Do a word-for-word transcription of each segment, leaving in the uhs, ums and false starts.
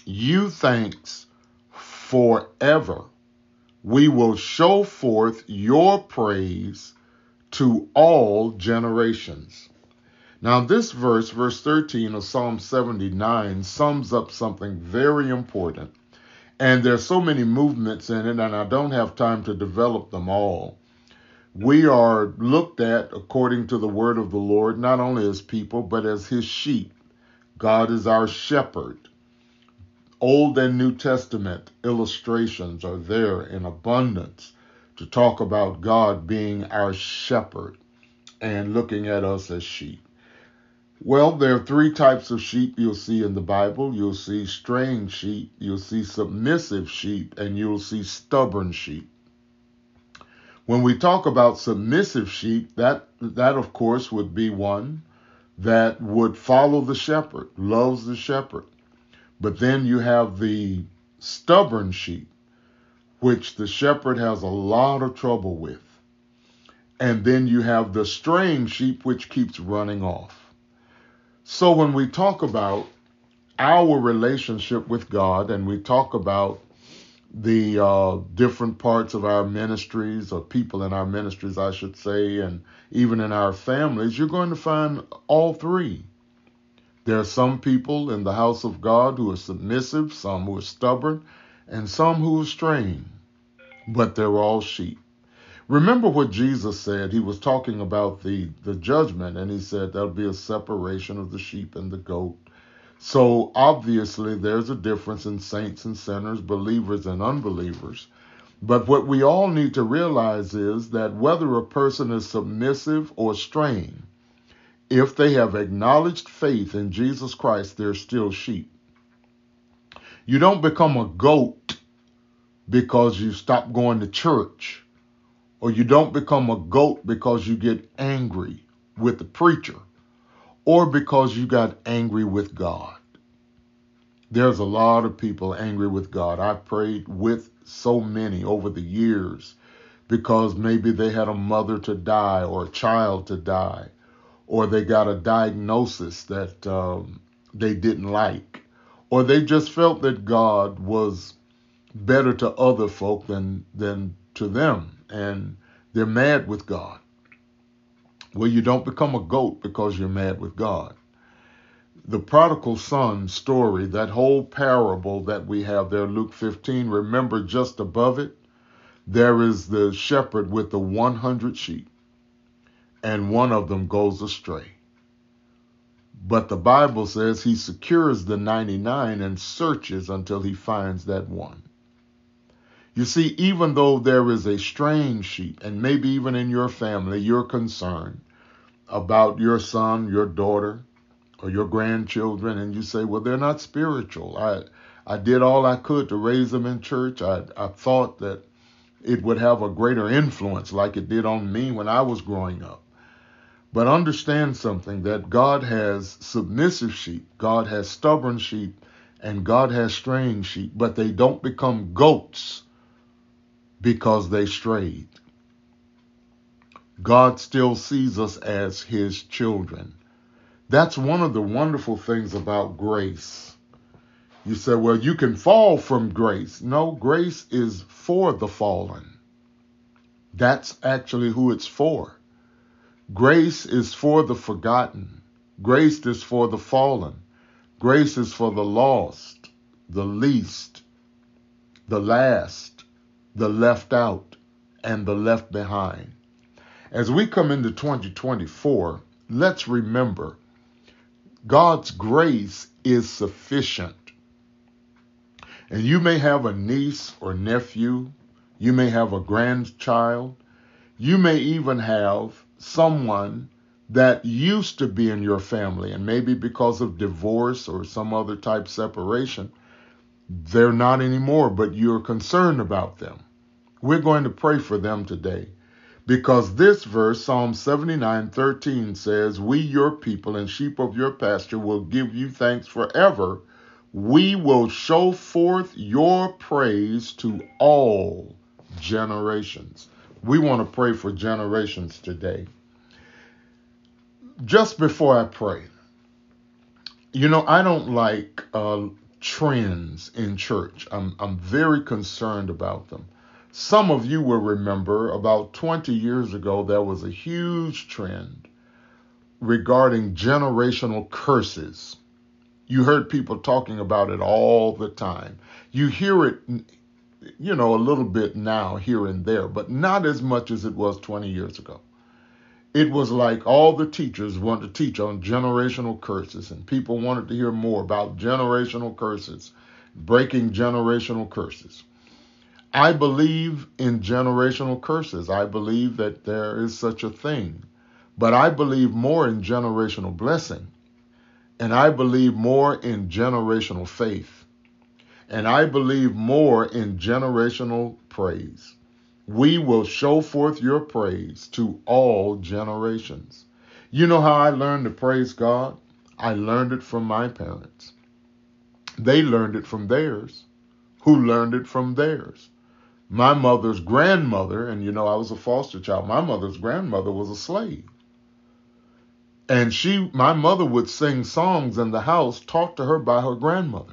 you thanks forever. We will show forth your praise to all generations. Now, this verse, verse thirteen of Psalm seventy-nine, sums up something very important. And there's so many movements in it, and I don't have time to develop them all. We are looked at according to the word of the Lord, not only as people, but as his sheep. God is our shepherd. Old and New Testament illustrations are there in abundance to talk about God being our shepherd and looking at us as sheep. Well, there are three types of sheep you'll see in the Bible. You'll see straying sheep, you'll see submissive sheep, and you'll see stubborn sheep. When we talk about submissive sheep, that, that of course would be one that would follow the shepherd, loves the shepherd. But then you have the stubborn sheep, which the shepherd has a lot of trouble with. And then you have the straying sheep, which keeps running off. So when we talk about our relationship with God, and we talk about the uh, different parts of our ministries, or people in our ministries, I should say, and even in our families, you're going to find all three. There are some people in the house of God who are submissive, some who are stubborn, and some who are straying, but they're all sheep. Remember what Jesus said. He was talking about the, the judgment, and he said there'll be a separation of the sheep and the goat. So obviously there's a difference in saints and sinners, believers and unbelievers. But what we all need to realize is that whether a person is submissive or straying, if they have acknowledged faith in Jesus Christ, they're still sheep. You don't become a goat because you stop going to church. Or you don't become a goat because you get angry with the preacher, or because you got angry with God. There's a lot of people angry with God. I've prayed with so many over the years because maybe they had a mother to die or a child to die, or they got a diagnosis that um, they didn't like, or they just felt that God was better to other folk than, than to them. And they're mad with God. Well, you don't become a goat because you're mad with God. The prodigal son story, that whole parable that we have there, Luke fifteen, remember just above it, there is the shepherd with the one hundred sheep, and one of them goes astray. But the Bible says he secures the ninety-nine and searches until he finds that one. You see, even though there is a straying sheep, and maybe even in your family, you're concerned about your son, your daughter, or your grandchildren, and you say, well, they're not spiritual. I I did all I could to raise them in church. I, I thought that it would have a greater influence like it did on me when I was growing up. But understand something, that God has submissive sheep, God has stubborn sheep, and God has straying sheep, but they don't become goats because they strayed. God still sees us as his children. That's one of the wonderful things about grace. You say, well, you can fall from grace. No, grace is for the fallen. That's actually who it's for. Grace is for the forgotten. Grace is for the fallen. Grace is for the lost, the least, the last, the left out, and the left behind. As we come into twenty twenty-four, let's remember God's grace is sufficient. And you may have a niece or nephew, you may have a grandchild, you may even have someone that used to be in your family, and maybe because of divorce or some other type separation, they're not anymore, but you're concerned about them. We're going to pray for them today, because this verse, Psalm seventy-nine thirteen, says, we, your people and sheep of your pasture, will give you thanks forever. We will show forth your praise to all generations. We want to pray for generations today. Just before I pray, you know, I don't like uh, trends in church. I'm, I'm very concerned about them. Some of you will remember about twenty years ago, there was a huge trend regarding generational curses. You heard people talking about it all the time. You hear it, you know, a little bit now here and there, but not as much as it was twenty years ago. It was like all the teachers wanted to teach on generational curses, and people wanted to hear more about generational curses, breaking generational curses. I believe in generational curses. I believe that there is such a thing, but I believe more in generational blessing, and I believe more in generational faith, and I believe more in generational praise. We will show forth your praise to all generations. You know how I learned to praise God? I learned it from my parents. They learned it from theirs, who learned it from theirs. My mother's grandmother, and you know I was a foster child, my mother's grandmother was a slave. And she, my mother would sing songs in the house taught to her by her grandmother.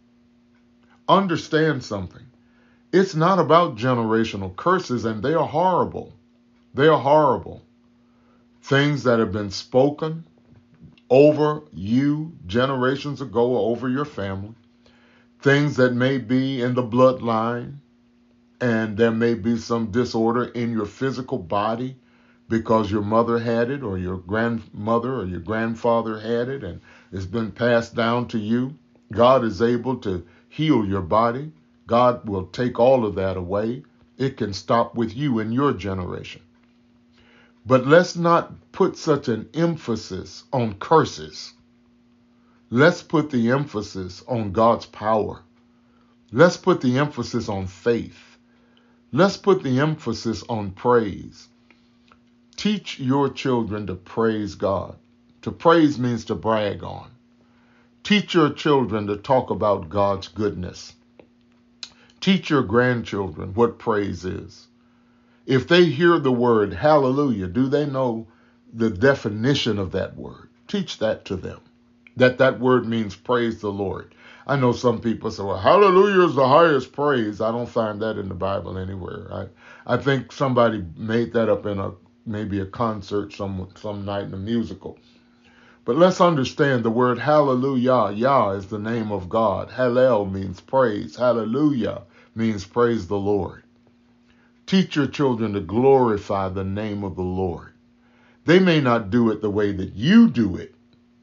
Understand something. It's not about generational curses, and they are horrible. They are horrible. Things that have been spoken over you generations ago or over your family. Things that may be in the bloodline, and there may be some disorder in your physical body because your mother had it, or your grandmother or your grandfather had it, and it's been passed down to you. God is able to heal your body. God will take all of that away. It can stop with you in your generation. But let's not put such an emphasis on curses. Let's put the emphasis on God's power. Let's put the emphasis on faith. Let's put the emphasis on praise. Teach your children to praise God. To praise means to brag on. Teach your children to talk about God's goodness. Teach your grandchildren what praise is. If they hear the word hallelujah, do they know the definition of that word? Teach that to them, that that word means praise the Lord. I know some people say, well, hallelujah is the highest praise. I don't find that in the Bible anywhere. I, I think somebody made that up in a maybe a concert some, some night in a musical. But let's understand the word hallelujah. Yah is the name of God. Hallel means praise. Hallelujah means praise the Lord. Teach your children to glorify the name of the Lord. They may not do it the way that you do it,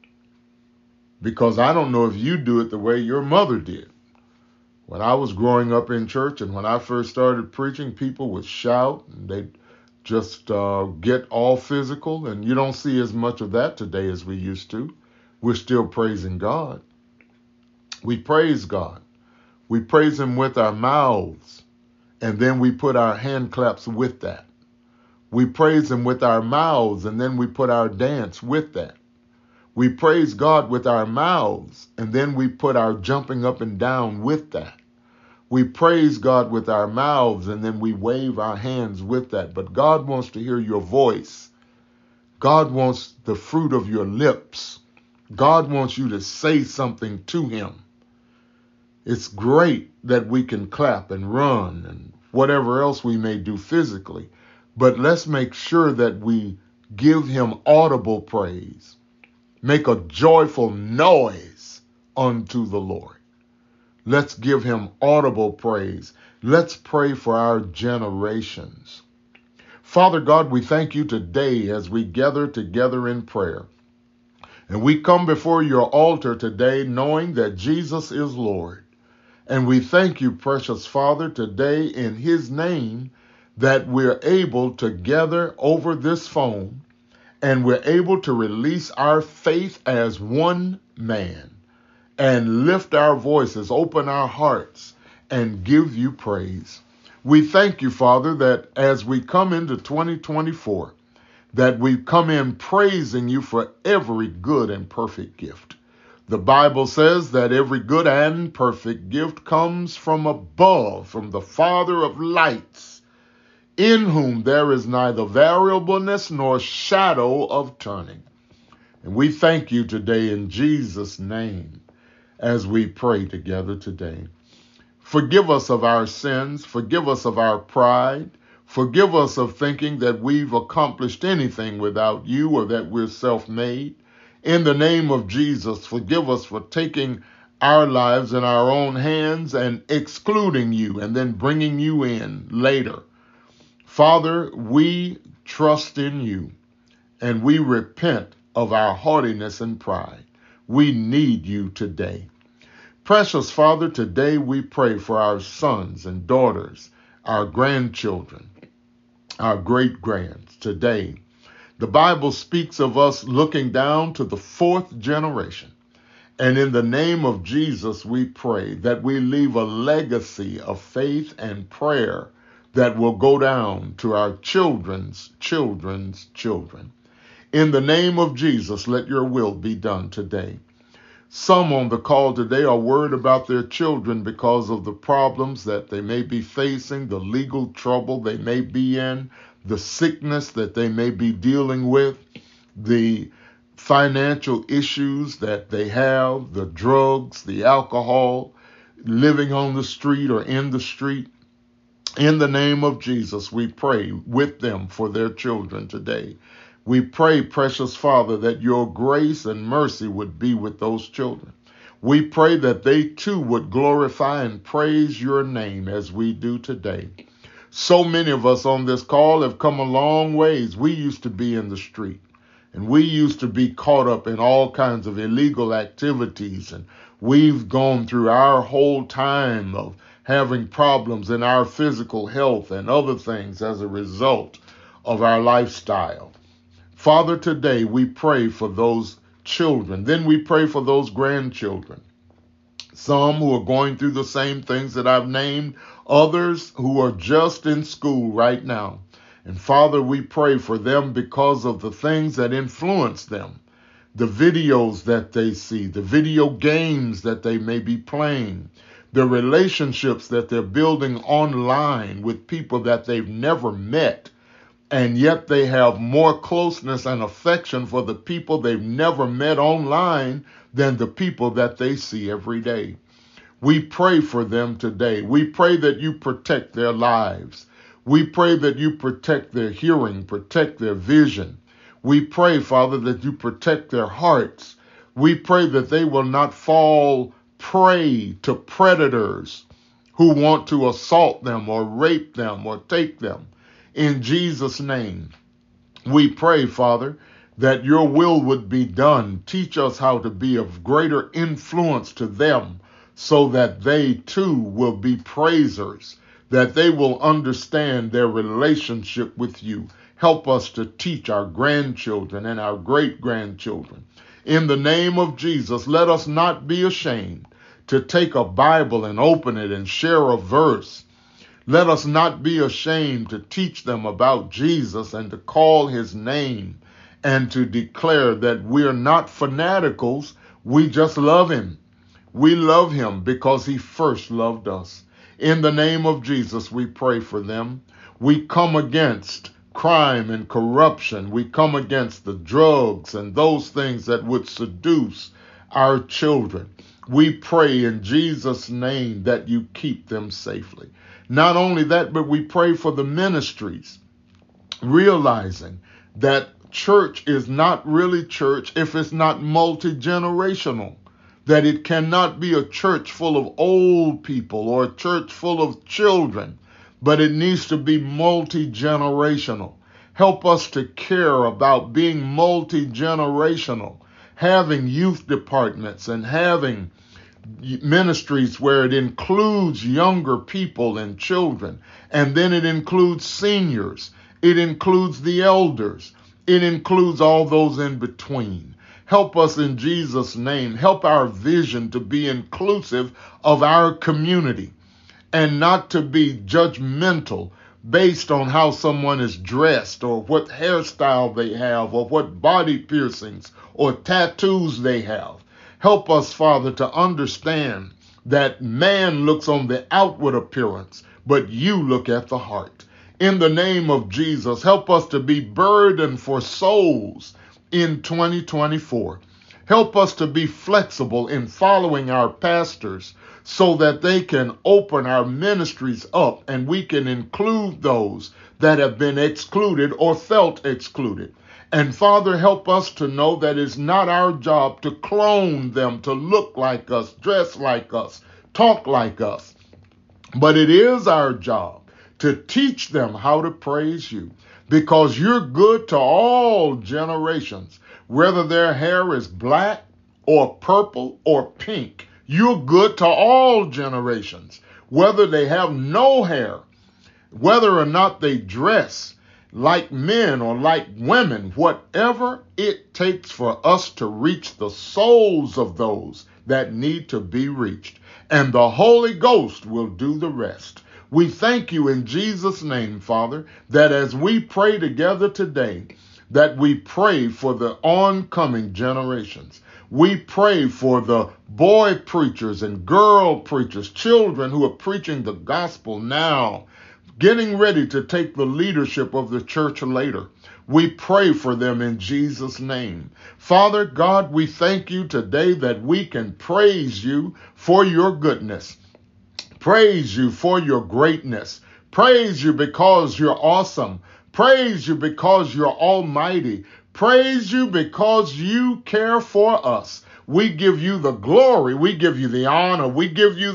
because I don't know if you do it the way your mother did. When I was growing up in church and when I first started preaching, people would shout and they'd just uh, get all physical, and you don't see as much of that today as we used to. We're still praising God. We praise God. We praise him with our mouths, and then we put our hand claps with that. We praise him with our mouths, and then we put our dance with that. We praise God with our mouths, and then we put our jumping up and down with that. We praise God with our mouths, and then we wave our hands with that. But God wants to hear your voice. God wants the fruit of your lips. God wants you to say something to him. It's great that we can clap and run and whatever else we may do physically, but let's make sure that we give him audible praise. Make a joyful noise unto the Lord. Let's give him audible praise. Let's pray for our generations. Father God, we thank you today as we gather together in prayer. And we come before your altar today knowing that Jesus is Lord. And we thank you, precious Father, today in his name that we're able to gather over this phone and we're able to release our faith as one man and lift our voices, open our hearts, and give you praise. We thank you, Father, that as we come into twenty twenty-four, that we come in praising you for every good and perfect gift. The Bible says that every good and perfect gift comes from above, from the Father of lights, in whom there is neither variableness nor shadow of turning. And we thank you today in Jesus' name. as we pray together today. Forgive us of our sins. Forgive us of our pride. Forgive us of thinking that we've accomplished anything without you or that we're self-made. In the name of Jesus, forgive us for taking our lives in our own hands and excluding you and then bringing you in later. Father, we trust in you and we repent of our haughtiness and pride. We need you today. Precious Father, today we pray for our sons and daughters, our grandchildren, our great-grands. Today, the Bible speaks of us looking down to the fourth generation. And in the name of Jesus, we pray that we leave a legacy of faith and prayer that will go down to our children's children's children. In the name of Jesus, let your will be done today. Some on the call today are worried about their children because of the problems that they may be facing, the legal trouble they may be in, the sickness that they may be dealing with, the financial issues that they have, the drugs, the alcohol, living on the street or in the street. In the name of Jesus, we pray with them for their children today. We pray, precious Father, that your grace and mercy would be with those children. We pray that they too would glorify and praise your name as we do today. So many of us on this call have come a long ways. We used to be in the street, and we used to be caught up in all kinds of illegal activities, and we've gone through our whole time of having problems in our physical health and other things as a result of our lifestyle. Father, today we pray for those children. Then we pray for those grandchildren. Some who are going through the same things that I've named, others who are just in school right now. And Father, we pray for them because of the things that influence them, the videos that they see, the video games that they may be playing, the relationships that they're building online with people that they've never met. And yet they have more closeness and affection for the people they've never met online than the people that they see every day. We pray for them today. We pray that you protect their lives. We pray that you protect their hearing, protect their vision. We pray, Father, that you protect their hearts. We pray that they will not fall prey to predators who want to assault them or rape them or take them. In Jesus' name, we pray, Father, that your will would be done. Teach us how to be of greater influence to them so that they too will be praisers, that they will understand their relationship with you. Help us to teach our grandchildren and our great-grandchildren. In the name of Jesus, let us not be ashamed to take a Bible and open it and share a verse. Let us not be ashamed to teach them about Jesus and to call his name and to declare that we're not fanaticals. We just love him. We love him because he first loved us. In the name of Jesus, we pray for them. We come against crime and corruption. We come against the drugs and those things that would seduce our children. We pray in Jesus' name that you keep them safely. Not only that, but we pray for the ministries, realizing that church is not really church if it's not multi-generational, that it cannot be a church full of old people or a church full of children, but it needs to be multi-generational. Help us to care about being multi-generational, having youth departments and having ministries where it includes younger people and children, and then it includes seniors, it includes the elders, it includes all those in between. Help us in Jesus' name. Help our vision to be inclusive of our community and not to be judgmental based on how someone is dressed or what hairstyle they have or what body piercings or tattoos they have. Help us, Father, to understand that man looks on the outward appearance, but you look at the heart. In the name of Jesus, help us to be burdened for souls in twenty twenty-four. Help us to be flexible in following our pastors so that they can open our ministries up and we can include those that have been excluded or felt excluded. And Father, help us to know that it's not our job to clone them, to look like us, dress like us, talk like us. But it is our job to teach them how to praise you, because you're good to all generations, whether their hair is black or purple or pink. You're good to all generations, whether they have no hair, whether or not they dress like men or like women, whatever it takes for us to reach the souls of those that need to be reached. And the Holy Ghost will do the rest. We thank you in Jesus' name, Father, that as we pray together today, that we pray for the oncoming generations. We pray for the boy preachers and girl preachers, children who are preaching the gospel now, getting ready to take the leadership of the church later. We pray for them in Jesus' name. Father God, we thank you today that we can praise you for your goodness. Praise you for your greatness. Praise you because you're awesome. Praise you because you're almighty. Praise you because you care for us. We give you the glory. We give you the honor. We give you